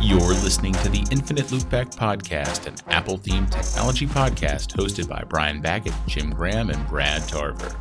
You're listening to the Infinite Loopback Podcast, an Apple-themed technology podcast hosted by Brian Baggett, Jim Graham, and Brad Tarver.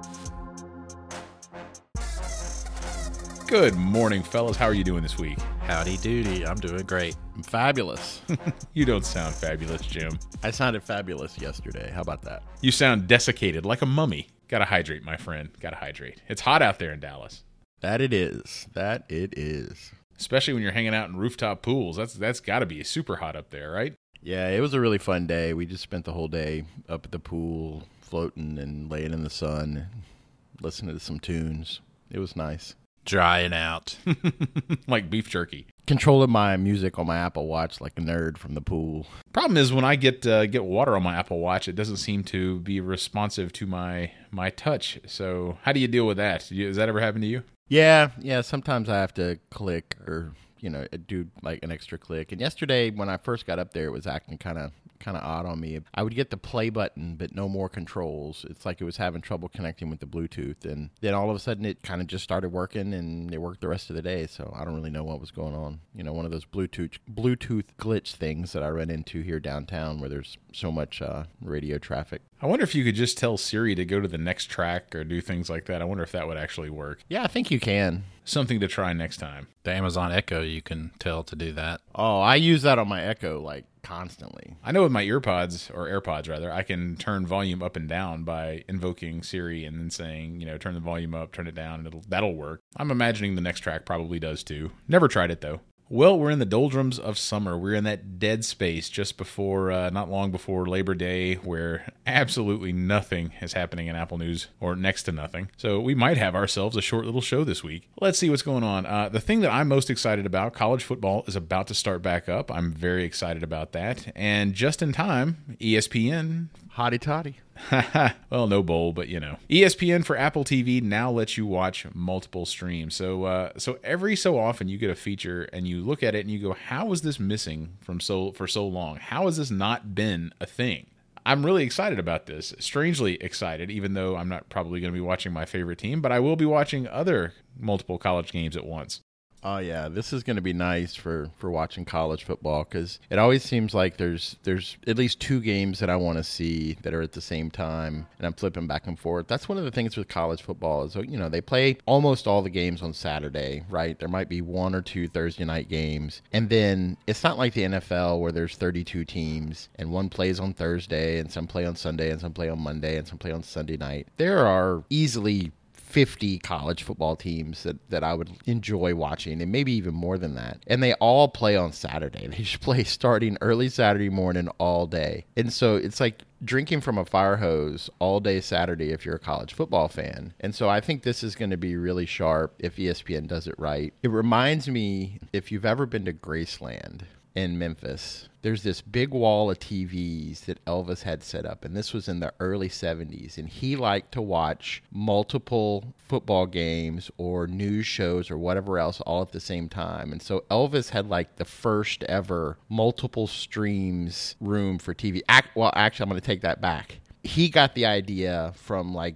Good morning, fellas. How are you doing this week? Howdy doody. I'm doing great. I'm fabulous. You don't sound fabulous, Jim. I sounded fabulous yesterday. How about that? You sound desiccated, like a mummy. Gotta hydrate, my friend. Gotta hydrate. It's hot out there in Dallas. That it is. That it is. Especially when you're hanging out in rooftop pools. That's gotta be super hot up there, right? Yeah, it was a really fun day. We just spent the whole day up at the pool, floating and laying in the sun, listening to some tunes. It was nice. Drying out. Like beef jerky. Controlling my music on my Apple Watch like a nerd from the pool. Problem is when I get water on my Apple Watch, it doesn't seem to be responsive to my touch. So how do you deal with that? Does that ever happen to you? Yeah. Sometimes I have to click or, do like an extra click. And yesterday when I first got up there, it was acting kind of odd on me. I would get the play button, but no more controls. It's like it was having trouble connecting with the Bluetooth. And then all of a sudden it kind of just started working, and it worked the rest of the day. So I don't really know what was going on. One of those Bluetooth glitch things that I run into here downtown where there's so much radio traffic. I wonder if you could just tell Siri to go to the next track or do things like that. I wonder if that would actually work. Yeah, I think you can. Something to try next time. The Amazon Echo, you can tell to do that. Oh, I use that on my Echo like constantly. I know with my AirPods rather, I can turn volume up and down by invoking Siri and then saying, turn the volume up, turn it down, and that'll work. I'm imagining the next track probably does too. Never tried it though. Well, we're in the doldrums of summer. We're in that dead space just before, not long before Labor Day, where absolutely nothing is happening in Apple News, or next to nothing. So we might have ourselves a short little show this week. Let's see what's going on. The thing that I'm most excited about, college football is about to start back up. I'm very excited about that. And just in time, ESPN... Hotty toddy. Well, no bowl, but ESPN for Apple TV now lets you watch multiple streams. So every so often you get a feature and you look at it and you go, how is this missing for so long? How has this not been a thing? I'm really excited about this. Strangely excited, even though I'm not probably going to be watching my favorite team, but I will be watching other multiple college games at once. Oh, yeah, this is going to be nice for watching college football because it always seems like there's at least two games that I want to see that are at the same time, and I'm flipping back and forth. That's one of the things with college football is, they play almost all the games on Saturday, right? There might be one or two Thursday night games, and then it's not like the NFL where there's 32 teams, and one plays on Thursday, and some play on Sunday, and some play on Monday, and some play on Sunday night. There are easily 50 college football teams that I would enjoy watching, and maybe even more than that. And they all play on Saturday. They just play starting early Saturday morning all day. And so it's like drinking from a fire hose all day Saturday if you're a college football fan. And so I think this is going to be really sharp if ESPN does it right. It reminds me, if you've ever been to Graceland in Memphis, there's this big wall of TVs that Elvis had set up, and this was in the early 70s, and he liked to watch multiple football games or news shows or whatever else all at the same time. And so Elvis had like the first ever multiple streams room for TV. Actually, I'm going to take that back. He got the idea from like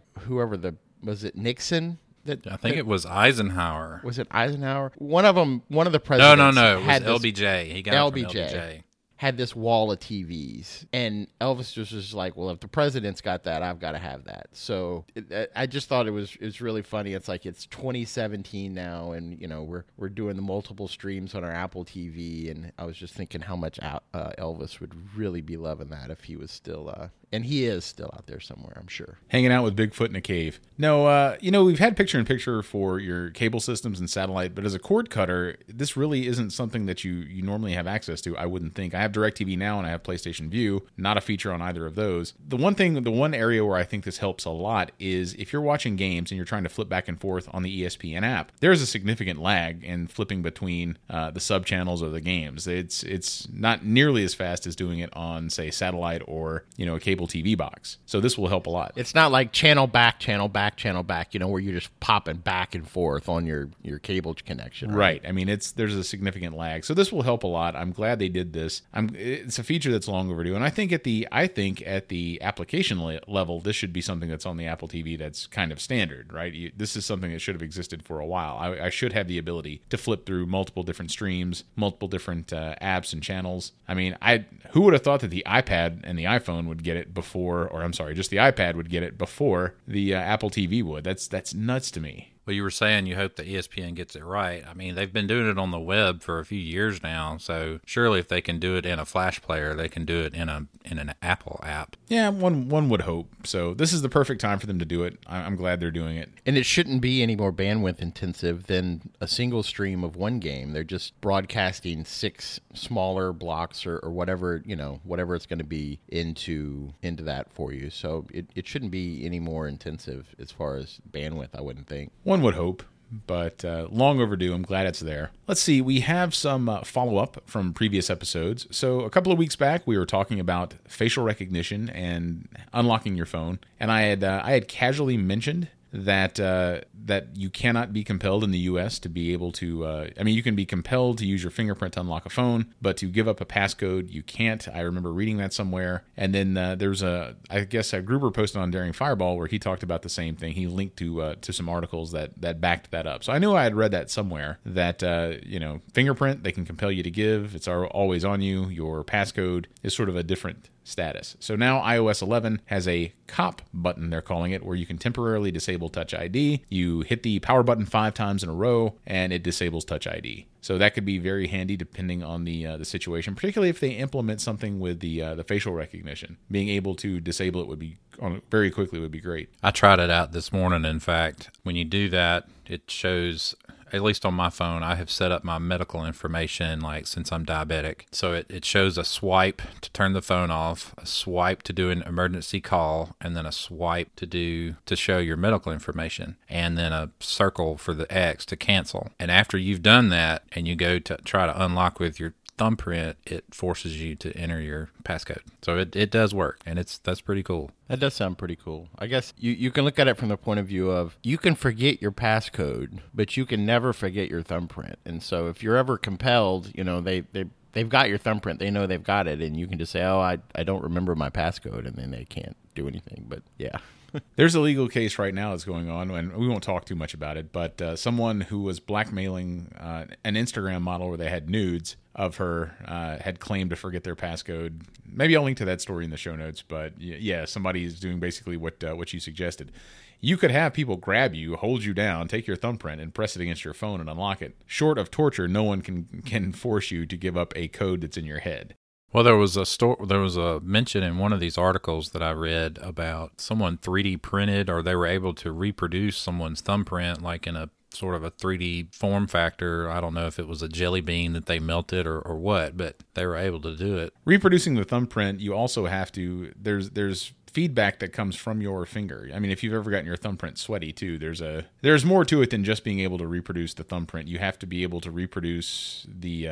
was it Nixon? I think it was Eisenhower. Was it Eisenhower? One of the presidents. No. It was LBJ. He got it from LBJ. Had this wall of TVs, and Elvis just was like, well, if the president's got that, I've got to have that. So I just thought it was really funny. It's like it's 2017 now, and we're doing the multiple streams on our Apple TV, and I was just thinking how much Elvis would really be loving that if he was still and he is still out there somewhere, I'm sure. Hanging out with Bigfoot in a cave. No, we've had picture-in-picture for your cable systems and satellite, but as a cord cutter, this really isn't something that you normally have access to, I wouldn't think. I have DirecTV Now and I have PlayStation View, not a feature on either of those. The one area where I think this helps a lot is if you're watching games and you're trying to flip back and forth on the ESPN app, there's a significant lag in flipping between the sub-channels of the games. It's not nearly as fast as doing it on, say, satellite or, a cable Apple TV box. So this will help a lot. It's not like channel back, where you're just popping back and forth on your cable connection. Right. I mean, there's a significant lag. So this will help a lot. I'm glad they did this. It's a feature that's long overdue. And I think at the application level, this should be something that's on the Apple TV that's kind of standard, right? This is something that should have existed for a while. I should have the ability to flip through multiple different streams, multiple different apps and channels. I mean, who would have thought that the iPad and the iPhone would get it before, or I'm sorry, just the iPad would get it before the Apple TV would? That's nuts to me. Well, you were saying you hope that ESPN gets it right. I mean, they've been doing it on the web for a few years now, so surely if they can do it in a Flash player, they can do it in an Apple app. Yeah, one would hope. So this is the perfect time for them to do it. I'm glad they're doing it. And it shouldn't be any more bandwidth intensive than a single stream of one game. They're just broadcasting 6 smaller blocks or whatever, whatever it's going to be into that for you. So it shouldn't be any more intensive as far as bandwidth, I wouldn't think. One would hope, but long overdue. I'm glad it's there. Let's see. We have some follow-up from previous episodes. So a couple of weeks back, we were talking about facial recognition and unlocking your phone, and I had casually mentioned that you cannot be compelled in the U.S. to be able to, you can be compelled to use your fingerprint to unlock a phone, but to give up a passcode, you can't. I remember reading that somewhere. And then there's a Gruber posted on Daring Fireball where he talked about the same thing. He linked to some articles that backed that up. So I knew I had read that somewhere, that, fingerprint, they can compel you to give. It's always on you. Your passcode is sort of a different status. So now iOS 11 has a cop button, they're calling it, where you can temporarily disable Touch ID. You hit the power button 5 times in a row, and it disables Touch ID. So that could be very handy depending on the situation, particularly if they implement something with the facial recognition. Being able to disable it would be very quickly would be great. I tried it out this morning. In fact, when you do that, it shows, at least on my phone, I have set up my medical information, since I'm diabetic. So it shows a swipe to turn the phone off, a swipe to do an emergency call, and then a swipe to show your medical information, and then a circle for the X to cancel. And after you've done that and you go to try to unlock with your thumbprint, it forces you to enter your passcode. So it does work, and that's pretty cool. That does sound pretty cool. I guess you can look at it from the point of view of you can forget your passcode, but you can never forget your thumbprint. And so if you're ever compelled, they've got your thumbprint, they know they've got it, and you can just say, oh, I don't remember my passcode, and then they can't do anything. But yeah. There's a legal case right now that's going on, and we won't talk too much about it, but someone who was blackmailing an Instagram model where they had nudes of her had claimed to forget their passcode. Maybe I'll link to that story in the show notes, but yeah, somebody is doing basically what you suggested. You could have people grab you, hold you down, take your thumbprint, and press it against your phone and unlock it. Short of torture, no one can force you to give up a code that's in your head. Well, there was a mention in one of these articles that I read about someone 3D printed, or they were able to reproduce someone's thumbprint in a sort of a 3D form factor. I don't know if it was a jelly bean that they melted or what, but they were able to do it. Reproducing the thumbprint, you also have to, there's feedback that comes from your finger. I mean, if you've ever gotten your thumbprint sweaty too, there's more to it than just being able to reproduce the thumbprint. You have to be able to reproduce the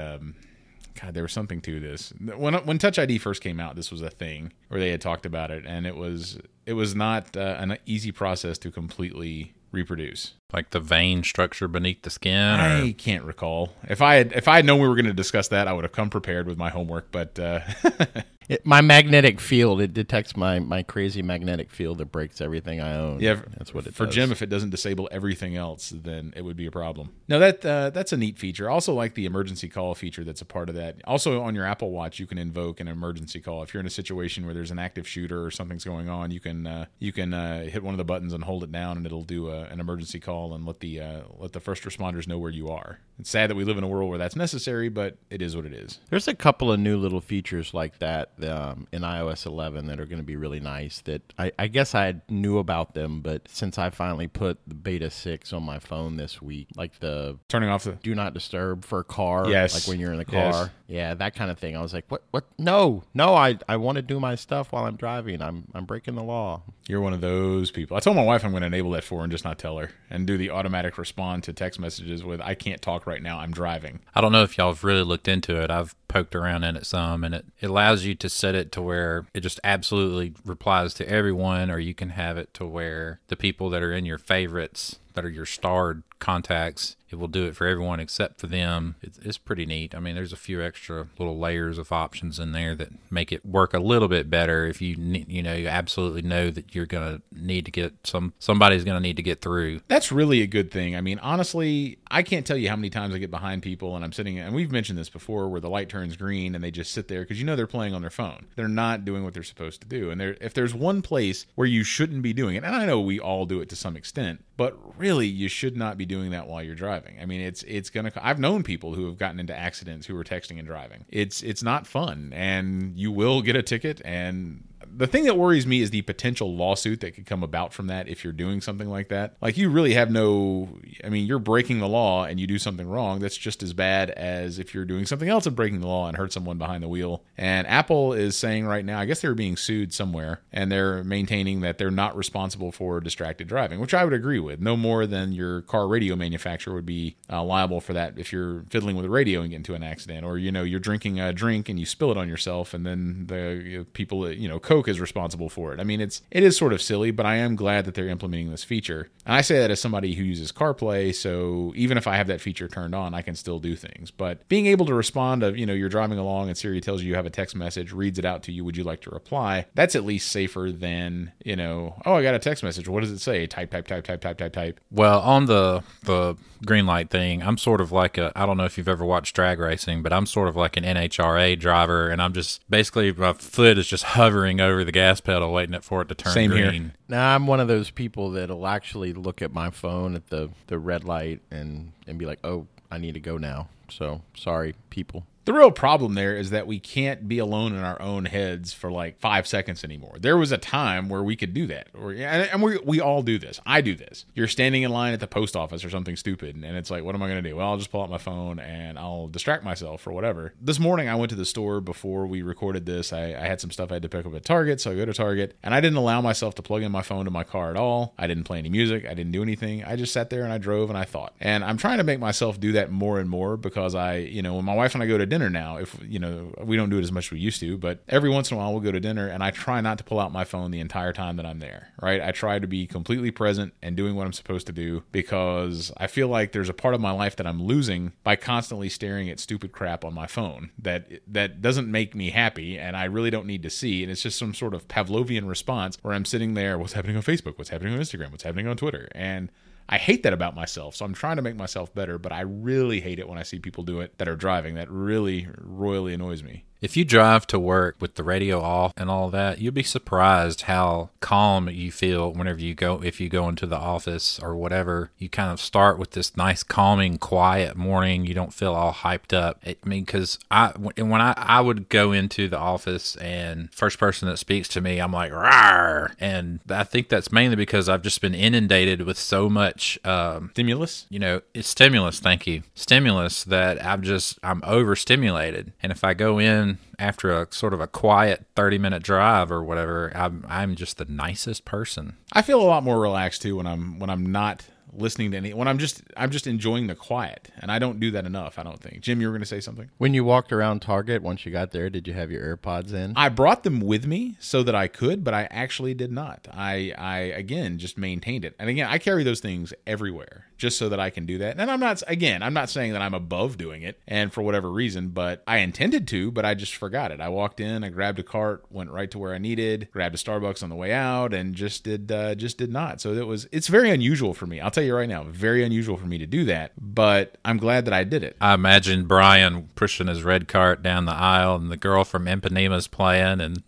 God, there was something to this. When Touch ID first came out, this was a thing, or they had talked about it, and it was not an easy process to completely reproduce. Like the vein structure beneath the skin? I can't recall. If I had known we were going to discuss that, I would have come prepared with my homework, but my magnetic field, it detects my crazy magnetic field that breaks everything I own. Yeah, that's what it for does. Jim, if it doesn't disable everything else, then it would be a problem. No, that's a neat feature. I also like the emergency call feature that's a part of that. Also on your Apple Watch, you can invoke an emergency call. If you're in a situation where there's an active shooter or something's going on, you can hit one of the buttons and hold it down, and it'll do an emergency call and let the first responders know where you are. It's sad that we live in a world where that's necessary, but it is what it is. There's a couple of new little features like that in iOS 11 that are going to be really nice that I guess I knew about them, but since I finally put the Beta 6 on my phone this week, like the turning off the Do Not Disturb for a car, yes, like when you're in the car, yes. Yeah, that kind of thing. I was like, what? No, I want to do my stuff while I'm driving. I'm breaking the law. You're one of those people. I told my wife I'm going to enable that for her and just not tell her, and do the automatic respond to text messages with, I can't talk right now, I'm driving. I don't know if y'all have really looked into it. I've poked around in it some, and it allows you to set it to where it just absolutely replies to everyone, or you can have it to where the people that are in your favorites, that are your starred contacts, it will do it for everyone except for them. It's pretty neat. I mean, there's a few extra little layers of options in there that make it work a little bit better if you absolutely know that you're going to need to get somebody's going to need to get through. That's really a good thing. I mean, honestly, I can't tell you how many times I get behind people and I'm sitting, and we've mentioned this before, where the light turns green and they just sit there because they're playing on their phone. They're not doing what they're supposed to do. And if there's one place where you shouldn't be doing it, and I know we all do it to some extent, but really you should not be doing that while you're driving. I mean, it's gonna. I've known people who have gotten into accidents who were texting and driving. It's not fun, and you will get a ticket. And the thing that worries me is the potential lawsuit that could come about from that if you're doing something like that. Like, you really have you're breaking the law and you do something wrong. That's just as bad as if you're doing something else and breaking the law and hurt someone behind the wheel. And Apple is saying right now, I guess they're being sued somewhere, and they're maintaining that they're not responsible for distracted driving, which I would agree with. No more than your car radio manufacturer would be liable for that if you're fiddling with a radio and get into an accident, or you're drinking a drink and you spill it on yourself, and then the people Coke is responsible for it. I mean, it is sort of silly, but I am glad that they're implementing this feature. And I say that as somebody who uses CarPlay, so even if I have that feature turned on, I can still do things. But being able to respond to, you're driving along and Siri tells you have a text message, reads it out to you, would you like to reply? That's at least safer than, oh, I got a text message. What does it say? Type. Well, on the green light thing, I'm sort of like I don't know if you've ever watched drag racing, but I'm sort of like an NHRA driver, and I'm just basically, my foot is just hovering over the gas pedal waiting for it to turn Same green. Here. Now, I'm one of those people that'll actually look at my phone at the red light and be like, oh, I need to go now. So, sorry, people. The real problem there is that we can't be alone in our own heads for like 5 seconds anymore. There was a time where we could do that. And we all do this. I do this. You're standing in line at the post office or something stupid, and it's like, what am I going to do? Well, I'll just pull out my phone and I'll distract myself or whatever. This morning, I went to the store before we recorded this. I had some stuff I had to pick up at Target, so I go to Target, and I didn't allow myself to plug in my phone to my car at all. I didn't play any music. I didn't do anything. I just sat there and I drove and I thought. And I'm trying to make myself do that more and more because when my wife and I go to dinner now, if we don't do it as much as we used to, but every once in a while we'll go to dinner, and I try not to pull out my phone the entire time that I'm there, right? I try to be completely present and doing what I'm supposed to do, because I feel like there's a part of my life that I'm losing by constantly staring at stupid crap on my phone that doesn't make me happy, and I really don't need to see. And it's just some sort of Pavlovian response where I'm sitting there, what's happening on Facebook? What's happening on Instagram? What's happening on Twitter? And I hate that about myself, so I'm trying to make myself better, but I really hate it when I see people do it that are driving. That really royally annoys me. If you drive to work with the radio off and all that, you'll be surprised how calm you feel whenever if you go into the office or whatever. You kind of start with this nice, calming, quiet morning. You don't feel all hyped up. Because when I would go into the office and first person that speaks to me, I'm like, rawr. And I think that's mainly because I've just been inundated with so much stimulus. It's stimulus. Thank you. Stimulus that I'm overstimulated. And if I go in after a sort of a quiet 30-minute drive or whatever, I'm just the nicest person. I feel a lot more relaxed too when I'm not listening to when I'm just enjoying the quiet, and I don't do that enough, I don't think. Jim, you were going to say something? When you walked around Target, once you got there, did you have your AirPods in? I brought them with me so that I could, but I actually did not. I again just maintained it. And again, I carry those things everywhere just so that I can do that. And I'm not saying that I'm above doing it and for whatever reason, but I intended to, but I just forgot it. I walked in, I grabbed a cart, went right to where I needed, grabbed a Starbucks on the way out, and just did not. So it's very unusual for me. I'll tell you right now, very unusual for me to do that, but I'm glad that I did it. I imagine Brian pushing his red cart down the aisle and the girl from Impanema's playing and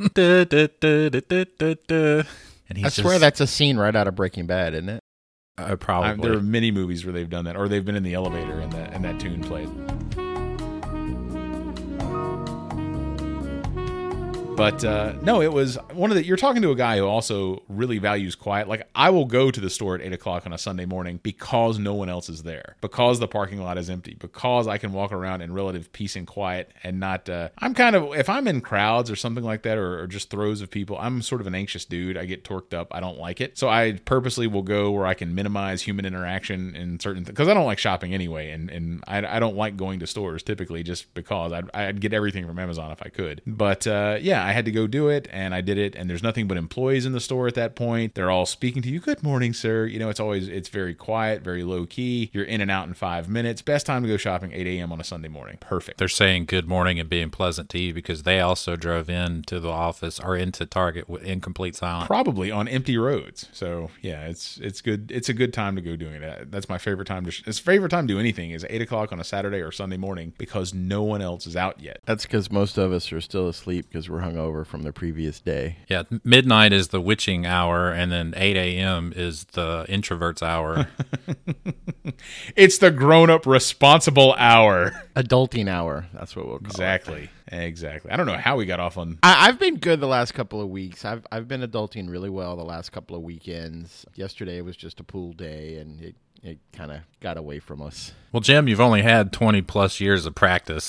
I swear that's a scene right out of Breaking Bad, isn't it? Probably. There are many movies where they've done that, or they've been in the elevator and that tune played. But no, it was one of the. You're talking to a guy who also really values quiet. Like, I will go to the store at 8 o'clock on a Sunday morning because no one else is there, because the parking lot is empty, because I can walk around in relative peace and quiet and not. I'm kind of, if I'm in crowds or something like that, or just throes of people, I'm sort of an anxious dude. I get torqued up. I don't like it. So I purposely will go where I can minimize human interaction in certain things, because I don't like shopping anyway, and I don't like going to stores typically, just because I'd get everything from Amazon if I could. But yeah, I had to go do it, and I did it, and there's nothing but employees in the store at that point. They're all speaking to you. Good morning, sir. You know, it's very quiet, very low key. You're in and out in 5 minutes. Best time to go shopping, 8 a.m. on a Sunday morning. Perfect. They're saying good morning and being pleasant to you because they also drove into the office or into Target in complete silence. Probably on empty roads. So yeah, it's good. It's a good time to go doing it. That's my favorite time it's favorite time to do anything is 8 o'clock on a Saturday or Sunday morning, because no one else is out yet. That's because most of us are still asleep because we're hungover from the previous day. Yeah, midnight is the witching hour, and then 8 a.m. is the introvert's hour. It's the grown-up responsible hour. Adulting hour. That's what we'll call Exactly. I don't know how we got off on... I've been good the last couple of weeks. I've been adulting really well the last couple of weekends. Yesterday was just a pool day, and it kind of got away from us. Well, Jim, you've only had 20 plus years of practice.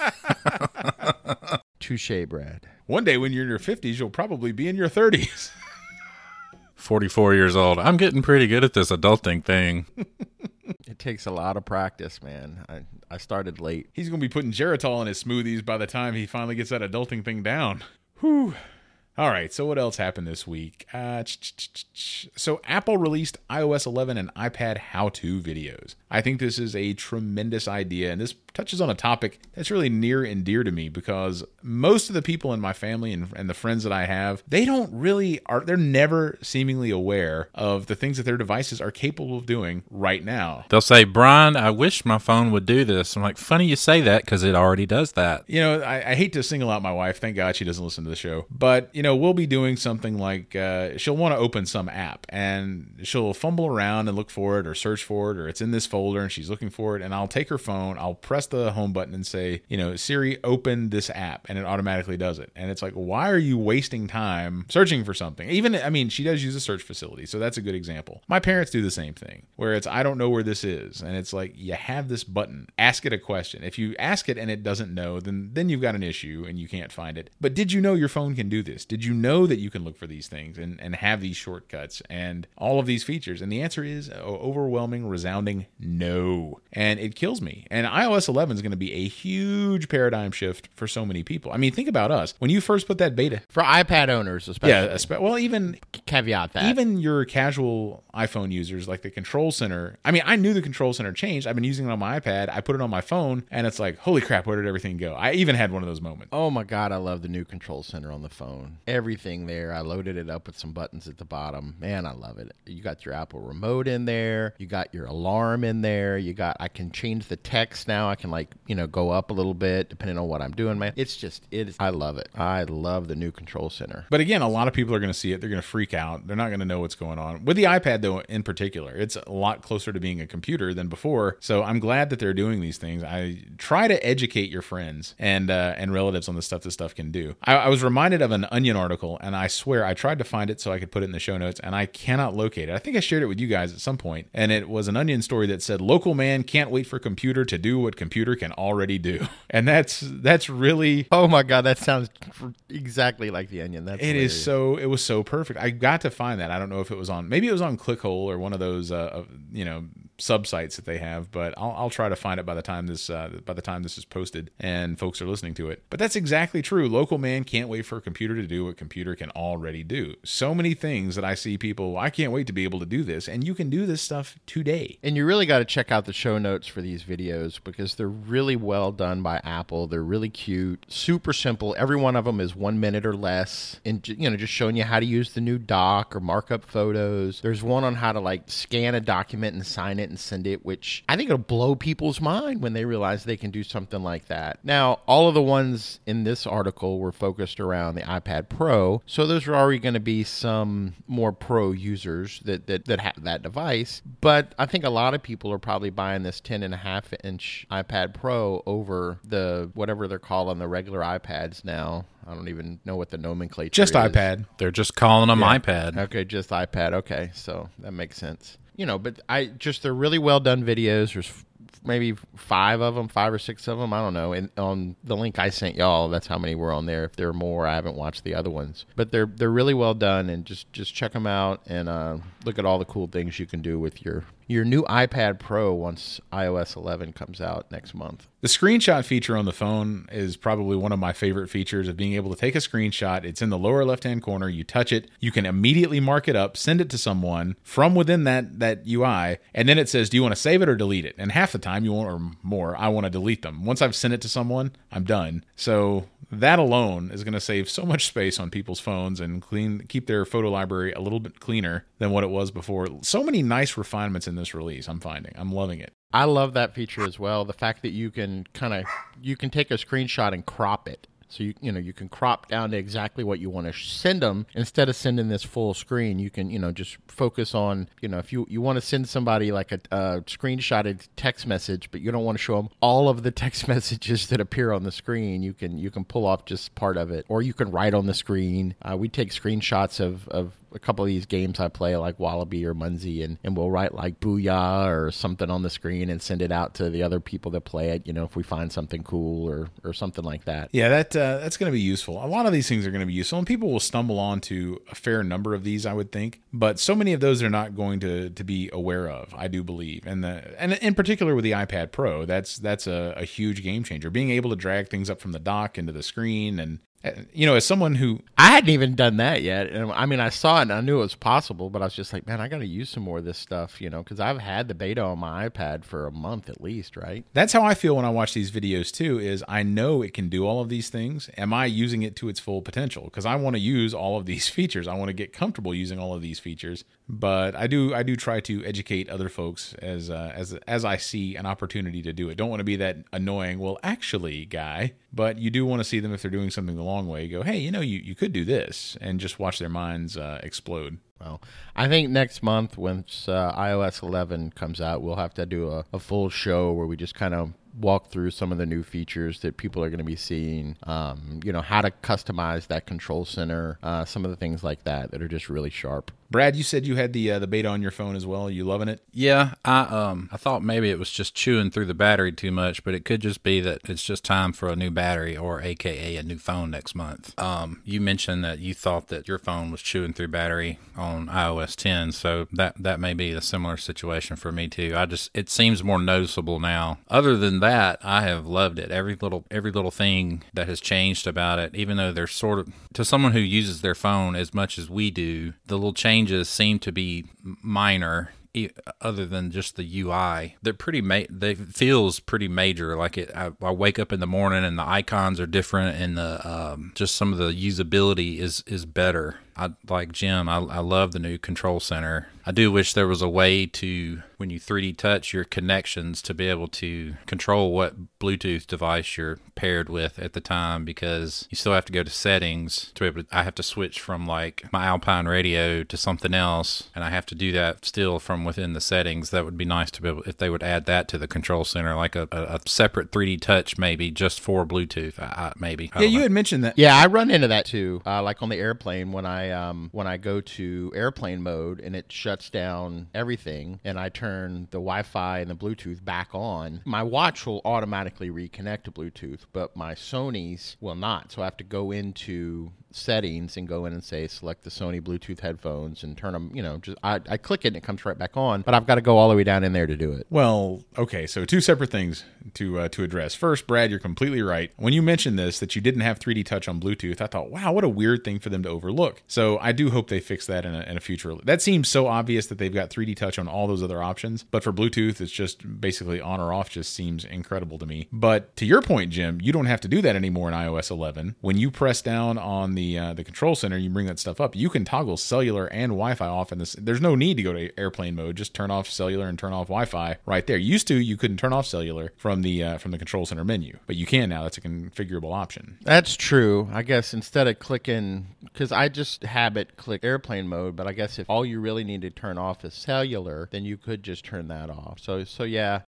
Touche, Brad. One day when you're in your 50s, you'll probably be in your 30s. 44 years old. I'm getting pretty good at this adulting thing. It takes a lot of practice, man. I started late. He's going to be putting Geritol in his smoothies by the time he finally gets that adulting thing down. Whew. All right, so what else happened this week? So Apple released iOS 11 and iPad how-to videos. I think this is a tremendous idea, and this touches on a topic that's really near and dear to me, because most of the people in my family and the friends that I have, they're never seemingly aware of the things that their devices are capable of doing right now. They'll say, Brian, I wish my phone would do this. I'm like, funny you say that, because it already does that. You know, I hate to single out my wife. Thank God she doesn't listen to the show. But, you know, we'll be doing something like she'll want to open some app, and she'll fumble around and look for it or search for it, or it's in this folder and she's looking for it, and I'll take her phone, I'll press the home button and say, you know, Siri, open this app, and it automatically does it. And it's like, why are you wasting time searching for something? She does use a search facility, so that's a good example. My parents do the same thing, where it's, I don't know where this is, and it's like, you have this button, ask it a question. If you ask it and it doesn't know, then you've got an issue and you can't find it. But did you know your phone can do this? Did you know that you can look for these things and have these shortcuts and all of these features? And the answer is overwhelming, resounding no. And it kills me. And iOS 11 is going to be a huge paradigm shift for so many people. I mean, think about us. When you first put that beta... For iPad owners especially. Yeah, well, even... Caveat that. Even your casual iPhone users, like the Control Center... I mean, I knew the Control Center changed. I've been using it on my iPad. I put it on my phone, and it's like, holy crap, where did everything go? I even had one of those moments. Oh my God, I love the new Control Center on the phone. Everything there. I loaded it up with some buttons at the bottom. Man, I love it. You got your Apple remote in there. You got your alarm in there. I can change the text now. I can go up a little bit depending on what I'm doing, man. I love it. I love the new Control Center. But again, a lot of people are going to see it. They're going to freak out. They're not going to know what's going on. With the iPad, though, in particular, it's a lot closer to being a computer than before. So I'm glad that they're doing these things. I try to educate your friends and relatives on the stuff this stuff can do. I was reminded of an Onion article, and I swear I tried to find it so I could put it in the show notes, and I cannot locate it. I think I shared it with you guys at some point, and it was an Onion story that said, local man can't wait for computer to do what computer can already do. And that's really... Oh my God, that sounds exactly like the Onion. It was so perfect. I got to find that. I don't know if it was maybe it was on Clickhole or one of those sub sites that they have, but I'll try to find it by the time this is posted and folks are listening to it. But that's exactly true. Local man can't wait for a computer to do what computer can already do. So many things that I see people, I can't wait to be able to do this, and you can do this stuff today. And you really got to check out the show notes for these videos because they're really well done by Apple. They're really cute, super simple. Every one of them is 1 minute or less, and just showing you how to use the new dock or markup photos. There's one on how to scan a document and sign it it and send it, which I think it'll blow people's mind when they realize they can do something like that. Now, all of the ones in this article were focused around the iPad Pro, so those are already going to be some more pro users that have that device. But I think a lot of people are probably buying this 10.5-inch iPad Pro over the whatever they're calling the regular iPads now. I don't even know what the nomenclature Just is. iPad. They're just calling them iPad. Okay, just iPad. Okay, so that makes sense. But they're really well done videos. There's maybe 5 or 6 of them. I don't know. And on the link I sent y'all, that's how many were on there. If there are more, I haven't watched the other ones. But they're really well done, and just check them out and look at all the cool things you can do with your new iPad Pro once iOS 11 comes out next month. The screenshot feature on the phone is probably one of my favorite features of being able to take a screenshot. It's in the lower left-hand corner. You touch it. You can immediately mark it up, send it to someone from within that UI, and then it says, do you want to save it or delete it? And half the time, I want to delete them. Once I've sent it to someone, I'm done. So that alone is going to save so much space on people's phones and keep their photo library a little bit cleaner than what it was before. So many nice refinements in this release, I'm finding. I'm loving it. I love that feature as well. The fact that you can take a screenshot and crop it. So you can crop down to exactly what you want to send them. Instead of sending this full screen, you can just focus on if you want to send somebody like a screenshotted text message, but you don't want to show them all of the text messages that appear on the screen. You can pull off just part of it, or you can write on the screen. We take screenshots of a couple of these games I play, like Wallaby or Munzie, and we'll write like Booyah or something on the screen and send it out to the other people that play it, if we find something cool or something like that. Yeah, that's going to be useful. A lot of these things are going to be useful, and people will stumble onto a fair number of these, I would think, but so many of those they're not going to be aware of, I do believe. And in particular with the iPad Pro, that's a huge game changer. Being able to drag things up from the dock into the screen, and as someone who... I hadn't even done that yet. And I mean, I saw it and I knew it was possible, but I was just like, man, I got to use some more of this stuff, because I've had the beta on my iPad for a month at least, right? That's how I feel when I watch these videos too, is I know it can do all of these things. Am I using it to its full potential? Because I want to use all of these features. I want to get comfortable using all of these features. But I do try to educate other folks as I see an opportunity to do it. Don't want to be that annoying, well, actually, guy. But you do want to see them if they're doing something the long way. Go, hey, you could do this, and just watch their minds explode. Well, I think next month, once iOS 11 comes out, we'll have to do a full show where we just kind of walk through some of the new features that people are going to be seeing, how to customize that control center, some of the things like that are just really sharp. Brad, you said you had the beta on your phone as well. Are you loving it? Yeah, I thought maybe it was just chewing through the battery too much, but it could just be that it's just time for a new battery, or AKA a new phone next month. You mentioned that you thought that your phone was chewing through battery on iOS 10, so that may be a similar situation for me too. It seems more noticeable now. Other than that, I have loved it. Every little thing that has changed about it, even though they're sort of, to someone who uses their phone as much as we do, the little changes seem to be minor. Other than just the UI, they're they feels pretty major. Like I wake up in the morning and the icons are different, and the just some of the usability is better. Like Jim, I love the new control center. I do wish there was a way to, when you 3D touch your connections, to be able to control what Bluetooth device you're paired with at the time, because you still have to go to settings to be able to, I have to switch from like my Alpine radio to something else, and I have to do that still from within the settings. That would be nice to be able, if they would add that to the control center, like a separate 3D touch maybe just for Bluetooth, maybe. Yeah, you had mentioned that. Yeah, I run into that too, like on the airplane when I go to airplane mode and it shuts down everything and I turn the Wi-Fi and the Bluetooth back on, my watch will automatically reconnect to Bluetooth, but my Sony's will not. So I have to go into settings and go in and say select the Sony Bluetooth headphones and turn them, I click it and it comes right back on, but I've got to go all the way down in there to do it. Well, okay, so two separate things to address. First, Brad, you're completely right. When you mentioned this, that you didn't have 3D touch on Bluetooth, I thought, wow, what a weird thing for them to overlook. So I do hope they fix that in a future. That seems so obvious that they've got 3D touch on all those other options, but for Bluetooth, it's just basically on or off. Just seems incredible to me. But to your point, Jim, you don't have to do that anymore in iOS 11. When you press down on the control center, you bring that stuff up, you can toggle cellular and Wi-Fi off in this. There's no need to go to airplane mode. Just turn off cellular and turn off Wi-Fi right there. Used to, you couldn't turn off cellular from the control center menu, but you can now. That's a configurable option. That's true. I guess instead of clicking, because I just habit click airplane mode, but I guess if all you really need to turn off is cellular, then you could just turn that off. So yeah.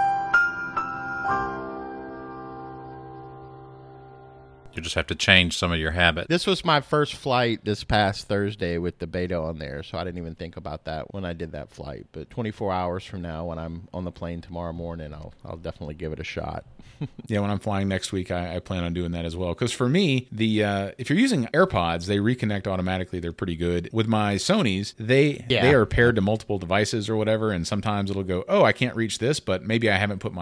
You just have to change some of your habits. This was my first flight this past Thursday with the beta on there, so I didn't even think about that when I did that flight. But 24 hours from now, when I'm on the plane tomorrow morning, I'll definitely give it a shot. Yeah, when I'm flying next week, I plan on doing that as well. Because for me, if you're using AirPods, they reconnect automatically. They're pretty good. With my Sonys, they are paired to multiple devices or whatever, and sometimes it'll go, oh, I can't reach this, but maybe I've put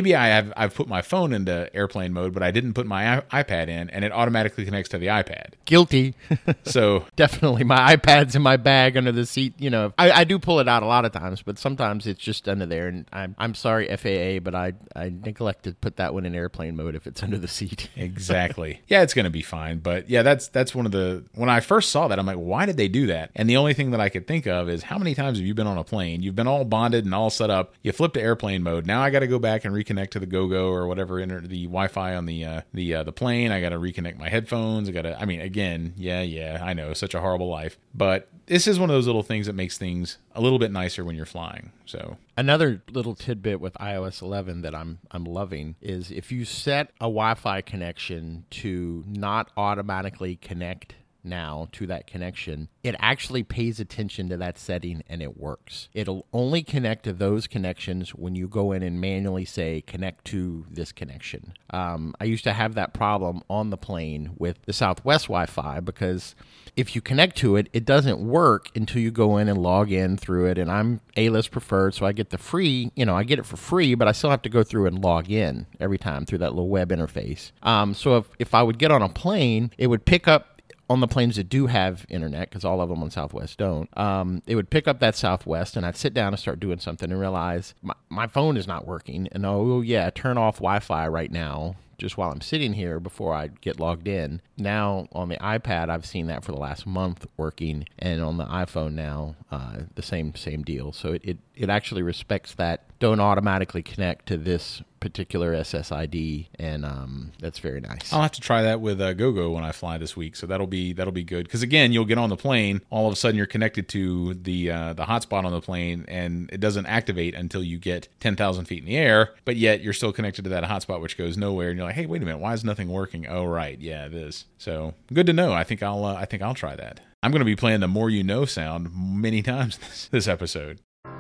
my phone into airplane mode, but I didn't put my iPad in, and it automatically connects to the iPad. Guilty. So definitely, my iPad's in my bag under the seat. You know, I do pull it out a lot of times, but sometimes it's just under there. And I'm sorry, FAA, but I neglect to put that one in airplane mode if it's under the seat. Exactly. Yeah, it's going to be fine. But yeah, that's one of the, when I first saw that, I'm like, why did they do that? And the only thing that I could think of is, how many times have you been on a plane? You've been all bonded and all set up. You flip to airplane mode. Now I got to go back and reconnect to the GoGo or whatever, enter the Wi-Fi on the plane. I got to reconnect my headphones. Again, yeah, I know, such a horrible life. But this is one of those little things that makes things a little bit nicer when you're flying. So another little tidbit with iOS 11 that I'm loving is if you set a Wi-Fi connection to not automatically connect now to that connection, it actually pays attention to that setting and it works. It'll only connect to those connections when you go in and manually say connect to this connection. I used to have that problem on the plane with the Southwest Wi-Fi because if you connect to it, it doesn't work until you go in and log in through it. And I'm A-list preferred, so I get the free, I get it for free, but I still have to go through and log in every time through that little web interface. So if I would get on a plane, it would pick up on the planes that do have internet, because all of them on Southwest don't, it would pick up that Southwest, and I'd sit down and start doing something and realize my phone is not working. And turn off Wi-Fi right now, just while I'm sitting here before I get logged in. Now on the iPad, I've seen that for the last month working, and on the iPhone now, the same deal. So it actually respects that. Don't automatically connect to this particular SSID, and that's very nice. I'll have to try that with GoGo when I fly this week, so that'll be good. Because again, you'll get on the plane, all of a sudden you're connected to the hotspot on the plane, and it doesn't activate until you get 10,000 feet in the air, but yet you're still connected to that hotspot, which goes nowhere, and you're like, hey, wait a minute, why is nothing working? Oh, right, yeah, it is. So good to know. I think I'll try that. I'm going to be playing the More You Know sound many times this episode.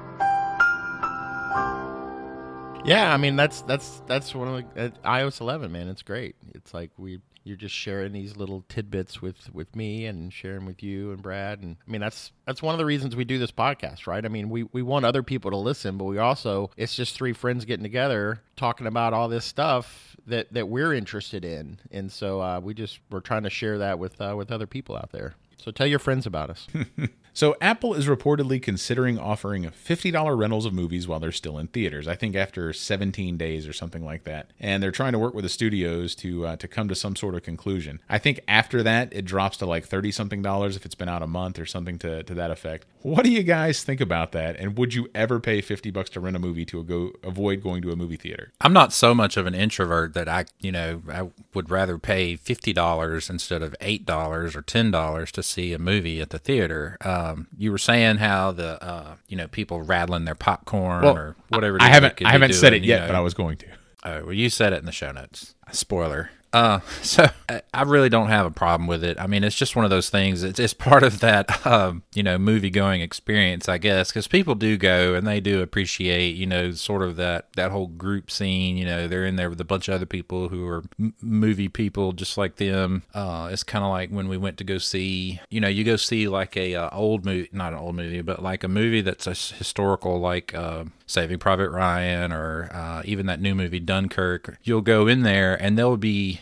Yeah, I mean that's one of the iOS 11, man. It's great. It's like you're just sharing these little tidbits with me and sharing with you and Brad, and I mean that's one of the reasons we do this podcast, right? I mean we want other people to listen, but we also, it's just three friends getting together talking about all this stuff that we're interested in, and so we're trying to share that with other people out there. So tell your friends about us. So Apple is reportedly considering offering $50 rentals of movies while they're still in theaters. I think after 17 days or something like that. And they're trying to work with the studios to come to some sort of conclusion. I think after that, it drops to like $30-something if it's been out a month or something to that effect. What do you guys think about that? And would you ever pay $50 to rent a movie to avoid going to a movie theater? I'm not so much of an introvert that I would rather pay $50 instead of $8 or $10 to see a movie at the theater. You were saying how the people rattling their popcorn or whatever. I haven't said it yet, but I was going to. Oh, well, you said it in the show notes. Spoiler. So I really don't have a problem with it. I mean, it's just one of those things. It's part of that, movie going experience, I guess, because people do go and they do appreciate, sort of that whole group scene. They're in there with a bunch of other people who are movie people just like them. It's kind of like when we went to go see, you go see like a old movie, not an old movie, but like a movie that's a historical, like Saving Private Ryan or even that new movie Dunkirk. You'll go in there and there'll be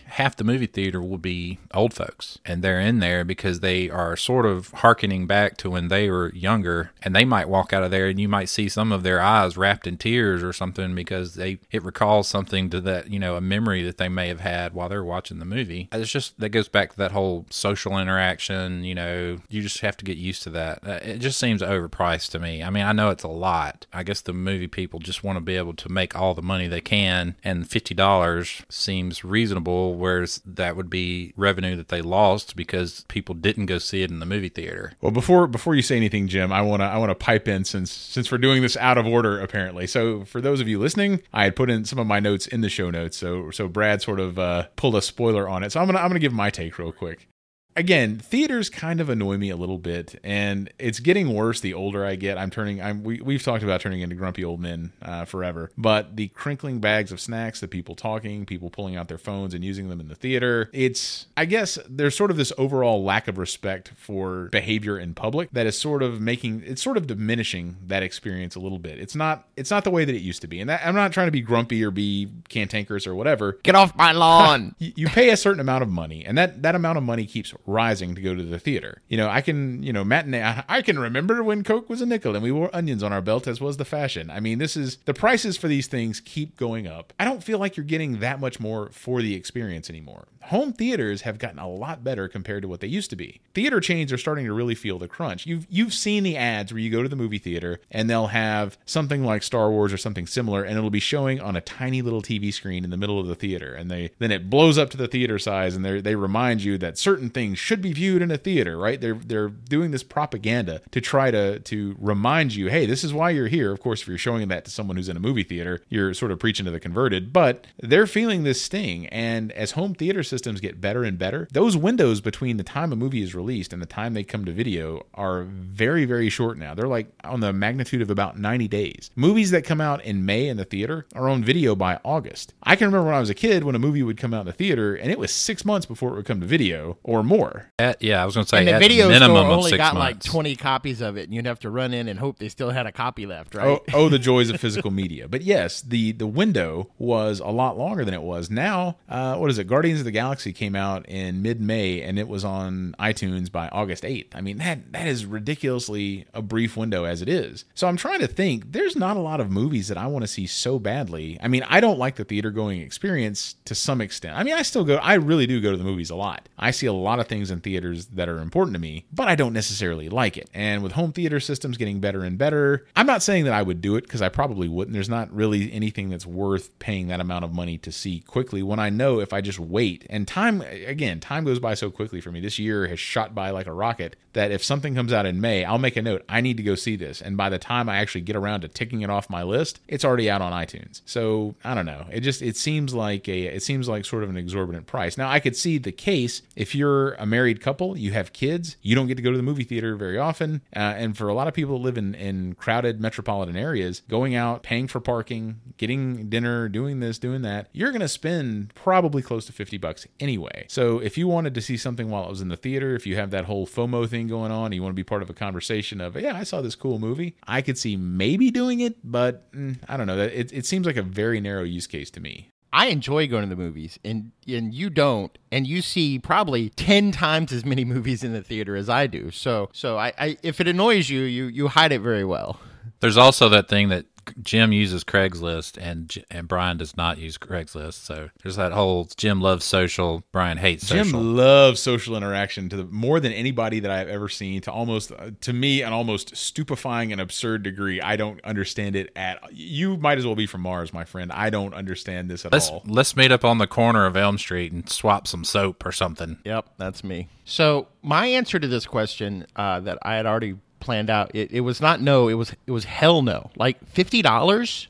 half the movie theater will be old folks, and they're in there because they are sort of hearkening back to when they were younger, and they might walk out of there and you might see some of their eyes wrapped in tears or something because it recalls something to that, a memory that they may have had while they're watching the movie. It's just, that goes back to that whole social interaction, you just have to get used to that. It just seems overpriced to me. I mean, I know it's a lot. I guess the movie people just want to be able to make all the money they can, and $50 seems reasonable, whereas that would be revenue that they lost because people didn't go see it in the movie theater. Well, before you say anything, Jim, I want to pipe in since we're doing this out of order apparently. So for those of you listening, I had put in some of my notes in the show notes. So Brad sort of pulled a spoiler on it. So I'm gonna give my take real quick. Again, theaters kind of annoy me a little bit, and it's getting worse the older I get. We've talked about turning into grumpy old men forever, but the crinkling bags of snacks, the people talking, people pulling out their phones and using them in the theater, I guess there's sort of this overall lack of respect for behavior in public that is sort of diminishing that experience a little bit. It's not the way that it used to be, and I'm not trying to be grumpy or be cantankerous or whatever. Get off my lawn! You pay a certain amount of money, and that amount of money keeps rising to go to the theater. I can, matinee, I can remember when Coke was a nickel and we wore onions on our belt, as was the fashion. I mean, the prices for these things keep going up. I don't feel like you're getting that much more for the experience anymore. Home theaters have gotten a lot better compared to what they used to be. Theater chains are starting to really feel the crunch. You've seen the ads where you go to the movie theater and they'll have something like Star Wars or something similar, and it'll be showing on a tiny little TV screen in the middle of the theater, and then it blows up to the theater size, and they remind you that certain things should be viewed in a theater, right? They're doing this propaganda to try to remind you, hey, this is why you're here. Of course, if you're showing that to someone who's in a movie theater, you're sort of preaching to the converted, but they're feeling this sting. And as home theater systems get better and better, those windows between the time a movie is released and the time they come to video are very, very short now. They're like on the magnitude of about 90 days. Movies that come out in May in the theater are on video by August. I can remember when I was a kid when a movie would come out in the theater and it was 6 months before it would come to video or more. I was going to say, and the at video minimum store of only 6 got months. like 20 copies of it, and you'd have to run in and hope they still had a copy left, right? Oh, the joys of physical media. But yes, the window was a lot longer than it was. Now, what is it? Guardians of the Galaxy came out in mid-May, and it was on iTunes by August 8th. I mean, that is ridiculously a brief window as it is. So I'm trying to think, there's not a lot of movies that I want to see so badly. I mean, I don't like the theater-going experience to some extent. I mean, I really do go to the movies a lot. I see a lot of things in theaters that are important to me, but I don't necessarily like it. And with home theater systems getting better and better, I'm not saying that I would do it, because I probably wouldn't. There's not really anything that's worth paying that amount of money to see quickly when I know if I just wait. And time goes by so quickly for me. This year has shot by like a rocket, that if something comes out in May, I'll make a note, I need to go see this. And by the time I actually get around to ticking it off my list, it's already out on iTunes. So I don't know. It seems like sort of an exorbitant price. Now, I could see the case if you're a married couple, you have kids, you don't get to go to the movie theater very often. And for a lot of people who live in crowded metropolitan areas, going out, paying for parking, getting dinner, doing this, doing that, you're going to spend probably close to $50 anyway. So if you wanted to see something while it was in the theater, if you have that whole FOMO thing going on, you want to be part of a conversation of, yeah, I saw this cool movie, I could see maybe doing it, but I don't know. It seems like a very narrow use case to me. I enjoy going to the movies, and you don't, and you see probably 10 times as many movies in the theater as I do. So I if it annoys you, you hide it very well. There's also that thing that Jim uses Craigslist and Brian does not use Craigslist. So there's that whole Jim loves social, Brian hates social. Jim loves social interaction more than anybody that I've ever seen, to me, an almost stupefying and absurd degree. I don't understand it you might as well be from Mars, my friend. I don't understand this at all. Let's meet up on the corner of Elm Street and swap some soap or something. Yep, that's me. So my answer to this question that I had already planned out, it was not no, it was hell no. Like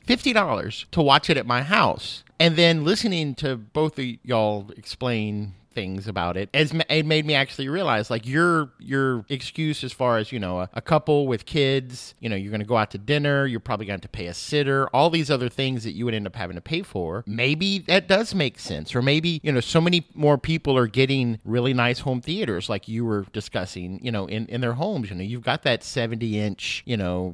$50 to watch it at my house. And then listening to both of y'all explain things about it, it made me actually realize, like, your excuse as far as, a couple with kids, you're going to go out to dinner, you're probably going to pay a sitter, all these other things that you would end up having to pay for. Maybe that does make sense. Or maybe, so many more people are getting really nice home theaters like you were discussing, in their homes. You've got that 70-inch,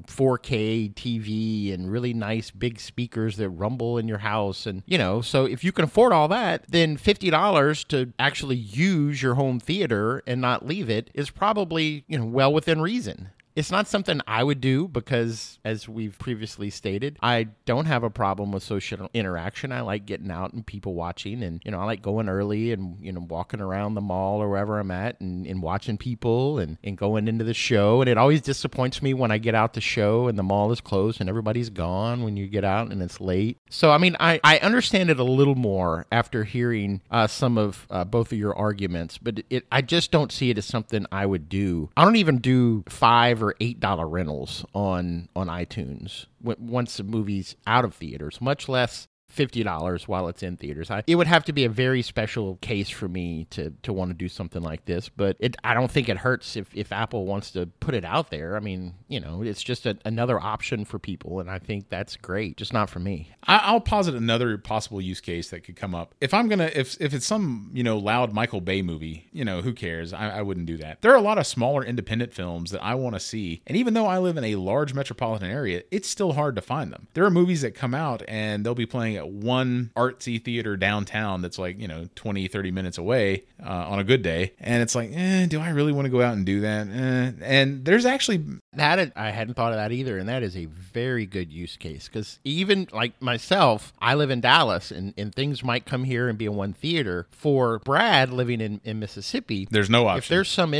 4K TV and really nice big speakers that rumble in your house. And, so if you can afford all that, then $50 to actually use your home theater and not leave it is probably, well within reason. It's not something I would do because, as we've previously stated, I don't have a problem with social interaction. I like getting out and people watching, and, I like going early and, walking around the mall or wherever I'm at and watching people and going into the show. And it always disappoints me when I get out the show and the mall is closed and everybody's gone when you get out and it's late. So, I mean, I understand it a little more after hearing some of both of your arguments, but I just don't see it as something I would do. I don't even do $5 or $8 rentals on iTunes once the movie's out of theaters, much less $50 while it's in theaters. It would have to be a very special case for me to want to do something like this, but I don't think it hurts if Apple wants to put it out there. I mean, it's just another option for people, and I think that's great, just not for me. I'll posit another possible use case that could come up. If it's some, loud Michael Bay movie, who cares? I wouldn't do that. There are a lot of smaller independent films that I want to see, and even though I live in a large metropolitan area, it's still hard to find them. There are movies that come out and they'll be playing at one artsy theater downtown that's like 20-30 minutes away on a good day, and it's like, do I really want to go out and do that? And there's actually that, I hadn't thought of that either, and that is a very good use case, because even like myself, I live in Dallas, and things might come here and be in one theater. For Brad living in Mississippi, there's no option. If there's some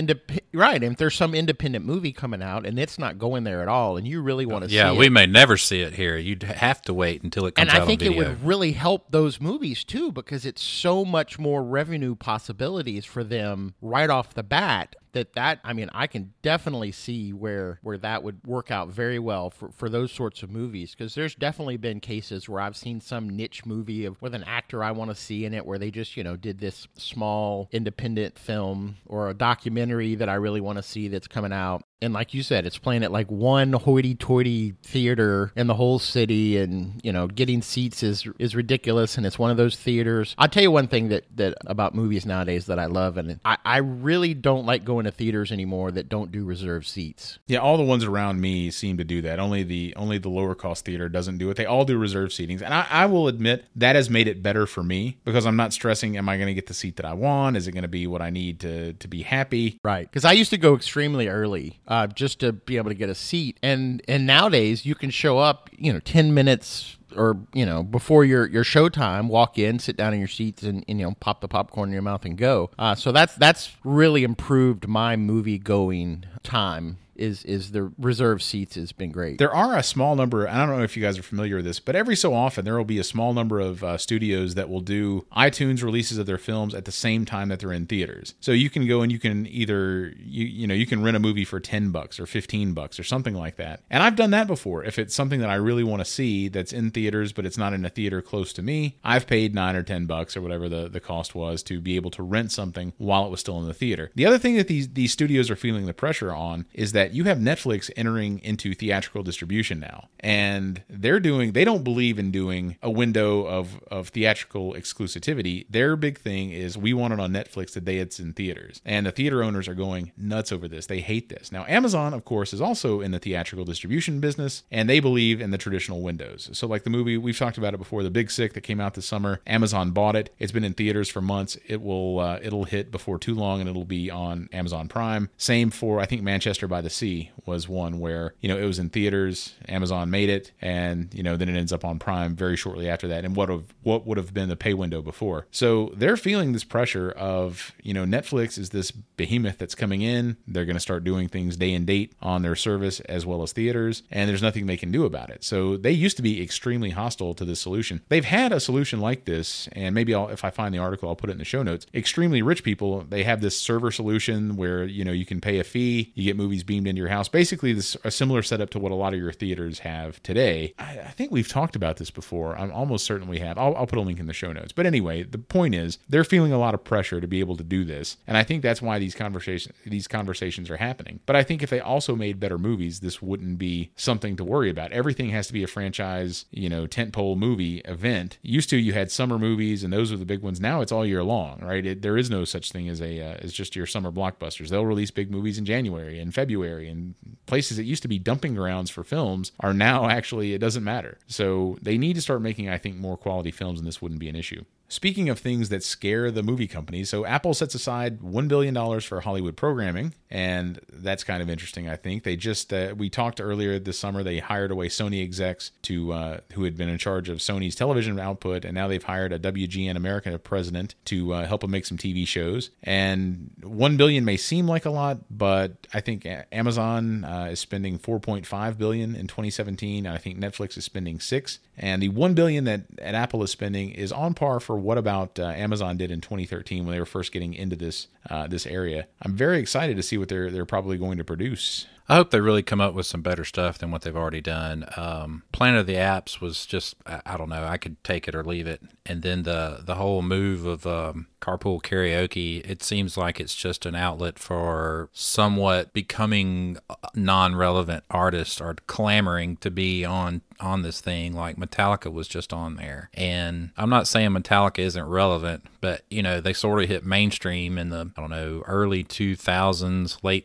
independent movie coming out and it's not going there at all, and you really want to see it. Yeah, we may never see it here. You'd have to wait until it comes out on video. And I think it would really help those movies too, because it's so much more revenue possibilities for them right off the bat. I can definitely see where that would work out very well for those sorts of movies, because there's definitely been cases where I've seen some niche movie with an actor I want to see in it, where they just, did this small independent film or a documentary that I really want to see that's coming out. And like you said, it's playing at like one hoity-toity theater in the whole city, and, getting seats is ridiculous, and it's one of those theaters. I'll tell you one thing that about movies nowadays that I love, and I really don't like going to theaters anymore that don't do reserved seats. Yeah, all the ones around me seem to do that. Only the lower cost theater doesn't do it. They all do reserved seatings, and I will admit that has made it better for me, because I'm not stressing, am I going to get the seat that I want? Is it going to be what I need to be happy? Right, because I used to go extremely early. Just to be able to get a seat. And nowadays you can show up, 10 minutes or, before your showtime, walk in, sit down in your seats and pop the popcorn in your mouth and go. So that's really improved my movie going time. Is the reserved seats has been great. There are a small number, I don't know if you guys are familiar with this, but every so often there will be a small number of studios that will do iTunes releases of their films at the same time that they're in theaters. So you can go and you can either, you can rent a movie for $10 or $15 or something like that. And I've done that before. If it's something that I really want to see that's in theaters, but it's not in a theater close to me, I've paid $9 or $10 or whatever the cost was to be able to rent something while it was still in the theater. The other thing that these studios are feeling the pressure on is that you have Netflix entering into theatrical distribution now, and they don't believe in doing a window of theatrical exclusivity. Their big thing is, we want it on Netflix the day it's in theaters, and the theater owners are going nuts over this. They hate this. Now, Amazon, of course, is also in the theatrical distribution business, and they believe in the traditional windows. So like the movie, we've talked about it before, The Big Sick, that came out this summer, Amazon bought it. It's been in theaters for months. It'll hit before too long, and it'll be on Amazon Prime. Same for, I think, Manchester by the Sea was one where, it was in theaters, Amazon made it, and, then it ends up on Prime very shortly after that, and what would have been the pay window before. So they're feeling this pressure of, Netflix is this behemoth that's coming in. They're going to start doing things day and date on their service as well as theaters, and there's nothing they can do about it. So they used to be extremely hostile to this solution. They've had a solution like this, and maybe if I find the article, I'll put it in the show notes. Extremely rich people, they have this server solution where, you can pay a fee, you get movies beamed streamed into your house. Basically, a similar setup to what a lot of your theaters have today. I think we've talked about this before. I'm almost certain we have. I'll put a link in the show notes. But anyway, the point is they're feeling a lot of pressure to be able to do this, and I think that's why these conversations are happening. But I think if they also made better movies, this wouldn't be something to worry about. Everything has to be a franchise, tentpole movie event. Used to, you had summer movies, and those were the big ones. Now it's all year long, right? There is no such thing as as just your summer blockbusters. They'll release big movies in January and February, and places that used to be dumping grounds for films are now actually, it doesn't matter. So they need to start making, I think, more quality films, and this wouldn't be an issue. Speaking of things that scare the movie companies, so Apple sets aside $1 billion for Hollywood programming, and that's kind of interesting, I think. They just, we talked earlier this summer, they hired away Sony execs who had been in charge of Sony's television output, and now they've hired a WGN America president to help them make some TV shows. And $1 billion may seem like a lot, but I think Amazon is spending $4.5 billion in 2017, and I think Netflix is spending $6 billion. And the $1 billion that Apple is spending is on par for what about Amazon did in 2013 when they were first getting into this area. I'm very excited to see what they're probably going to produce. I hope they really come up with some better stuff than what they've already done. Planet of the Apps was just, I don't know, I could take it or leave it. And then the whole move of carpool karaoke, it seems like it's just an outlet for somewhat becoming non-relevant artists are clamoring to be on this thing. Like Metallica was just on there. And I'm not saying Metallica isn't relevant, but, they sort of hit mainstream in the, early 2000s, late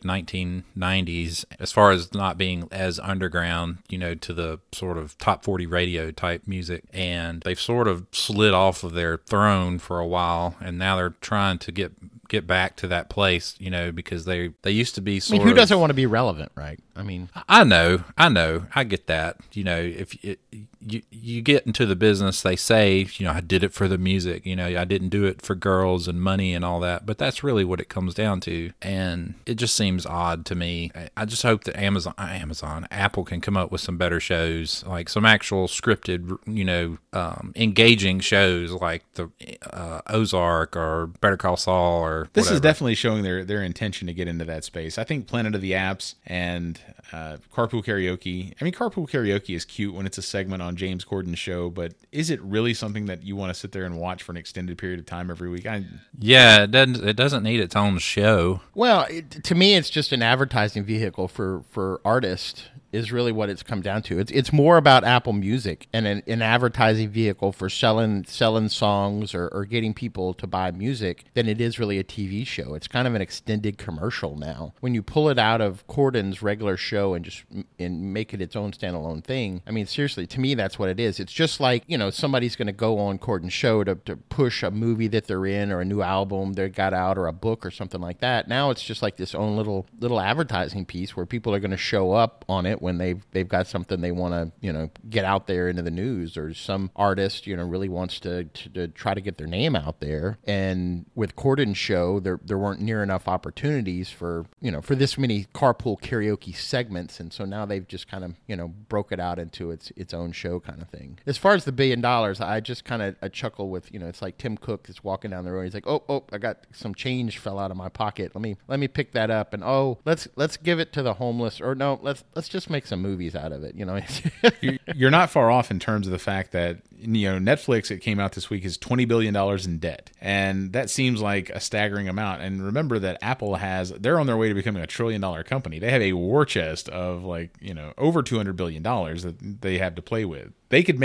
1990s, as far as not being as underground, to the sort of top 40 radio type music. And they've sort of slid off of their throne for a while, and now they're trying to get back to that place, because they used to be sort of... who doesn't want to be relevant, right? I know, I get that. If you get into the business, they say, I did it for the music, I didn't do it for girls and money and all that, but that's really what it comes down to, and it just seems odd to me. I just hope that Apple can come up with some better shows, like some actual scripted, engaging shows like the Ozark or Better Call Saul or This whatever. is definitely showing their intention to get into that space. I think Planet of the Apps and Carpool Karaoke. Carpool Karaoke is cute when it's a segment on James Corden's show, but is it really something that you want to sit there and watch for an extended period of time every week? Yeah, it doesn't need its own show. Well, to me, it's just an advertising vehicle for artists. Is really what it's come down to. It's more about Apple Music and an advertising vehicle for selling songs or getting people to buy music than it is really a TV show. It's kind of an extended commercial now. When you pull it out of Corden's regular show and make it its own standalone thing, seriously, to me, that's what it is. It's just like, somebody's going to go on Corden's show to push a movie that they're in or a new album they got out or a book or something like that. Now it's just like this own little advertising piece where people are going to show up on it when they've got something they want to get out there into the news, or some artist really wants to try to get their name out there. And with Corden's show, there weren't near enough opportunities for this many carpool karaoke segments, and so now they've just kind of broke it out into its own show kind of thing. As far as the $1 billion, I just kind of chuckle with it's like Tim Cook is walking down the road. He's like, oh, I got some change fell out of my pocket. Let me pick that up, and let's give it to the homeless, or no, let's just make some movies out of it. You're not far off in terms of the fact that Netflix, it came out this week, is $20 billion in debt, and that seems like a staggering amount. And remember that Apple they're on their way to becoming a $1 trillion company. They have a war chest of over $200 billion that they have to play with. They could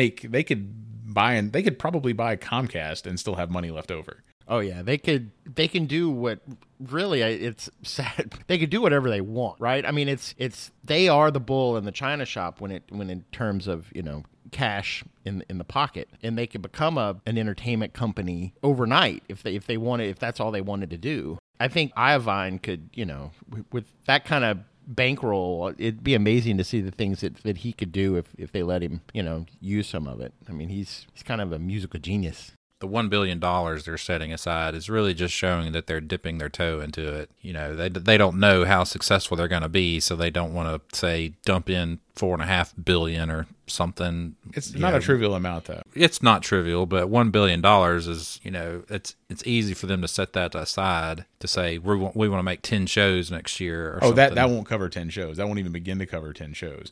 probably buy Comcast and still have money left over. Oh yeah, they can do what really it's sad. They could do whatever they want, right? They are the bull in the china shop when in terms of cash in the pocket, and they could become an entertainment company overnight if they wanted, if that's all they wanted to do. I think Iovine could, with that kind of bankroll, it'd be amazing to see the things that he could do if they let him, use some of it. He's kind of a musical genius. The $1 billion they're setting aside is really just showing that they're dipping their toe into it. They don't know how successful they're going to be, so they don't want to, say, dump in 4.5 billion or something. It's not a trivial amount, though. It's not trivial, but $1 billion is, it's easy for them to set that aside to say we want to make 10 shows next year or something. That won't cover 10 shows. That won't even begin to cover 10 shows.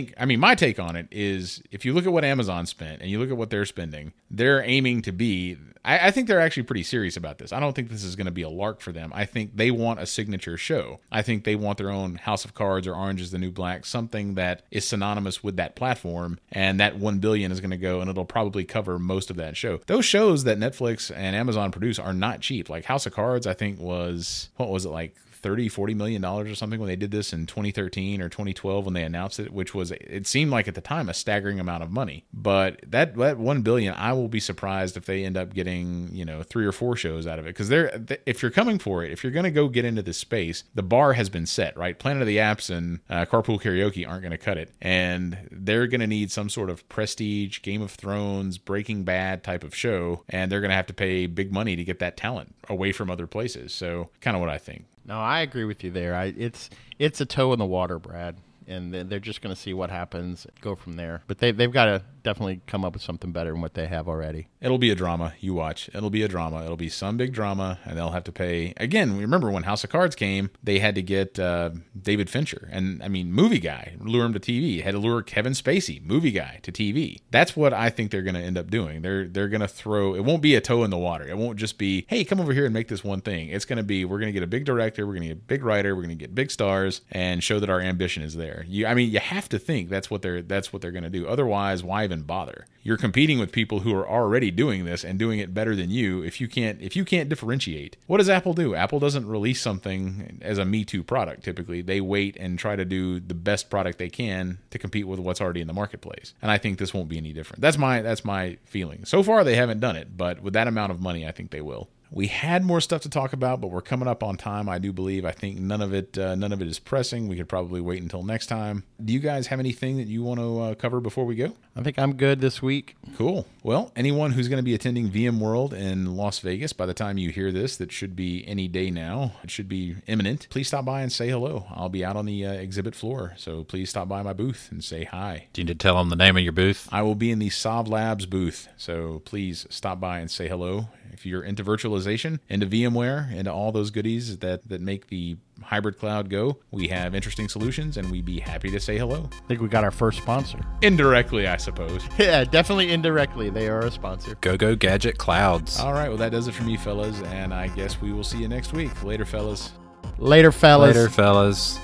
My take on it is, if you look at what Amazon spent and you look at what they're spending, they're aiming to be, I think they're actually pretty serious about this. I don't think this is going to be a lark for them. I think they want a signature show. I think they want their own House of Cards or Orange is the New Black, something that is synonymous with that platform, and that $1 billion is going to go, and it'll probably cover most of that show. Those shows that Netflix and Amazon produce are not cheap. Like House of Cards, I think was, what was it, like $30-40 million or something when they did this in 2013 or 2012 when they announced it, which was, it seemed like at the time, a staggering amount of money. But that $1 billion, I will be surprised if they end up getting 3 or 4 shows out of it, because if you're coming for it, if you're going to go get into this space, the bar has been set, right? Planet of the Apps and Carpool Karaoke aren't going to cut it, and they're going to need some sort of prestige, Game of Thrones, Breaking Bad type of show, and they're going to have to pay big money to get that talent away from other places. So kind of what I think. No, I agree with you there. It's a toe in the water, Brad, and they're just going to see what happens, go from there. But they've got to definitely come up with something better than what they have already. It'll be a drama. You watch. It'll be a drama. It'll be some big drama, and they'll have to pay. Again, remember when House of Cards came, they had to get David Fincher. And, movie guy, lure him to TV. Had to lure Kevin Spacey, movie guy, to TV. That's what I think they're going to end up doing. They're going to throw, it won't be a toe in the water. It won't just be, hey, come over here and make this one thing. It's going to be, we're going to get a big director, we're going to get a big writer, we're going to get big stars, and show that our ambition is there. You have to think that's what they're going to do. Otherwise, why even bother? You're competing with people who are already doing this and doing it better than you. If you can't differentiate, what does Apple do? Apple doesn't release something as a Me Too product. Typically, they wait and try to do the best product they can to compete with what's already in the marketplace. And I think this won't be any different. That's my feeling. So far, they haven't done it, but with that amount of money, I think they will. We had more stuff to talk about, but we're coming up on time, I do believe. I think none of it is pressing. We could probably wait until next time. Do you guys have anything that you want to cover before we go? I think I'm good this week. Cool. Well, anyone who's going to be attending VMworld in Las Vegas, by the time you hear this, that should be any day now. It should be imminent. Please stop by and say hello. I'll be out on the exhibit floor, so please stop by my booth and say hi. Do you need to tell them the name of your booth? I will be in the Sov Labs booth, so please stop by and say hello. If you're into virtualization, into VMware, into all those goodies that make the hybrid cloud go, we have interesting solutions, and we'd be happy to say hello. I think we got our first sponsor. Indirectly, I suppose. Yeah, definitely indirectly. They are a sponsor. Go Gadget Clouds. All right, well, that does it for me, fellas, and I guess we will see you next week. Later, fellas. Later, fellas. Later, fellas.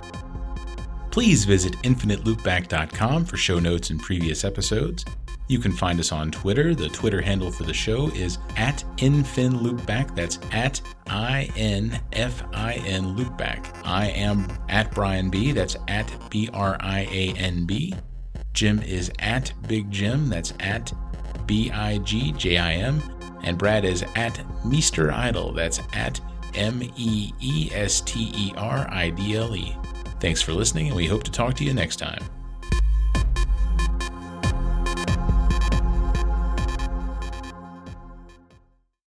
Please visit infiniteloopback.com for show notes and previous episodes. You can find us on Twitter. The Twitter handle for the show is @InfinLoopback. That's @INFIN Loopback. I am @Brian B. That's @BRIANB. Jim is @BigJim. That's @BIGJIM. And Brad is @Meester Idle. That's @MEESTERIDLE. Thanks for listening, and we hope to talk to you next time.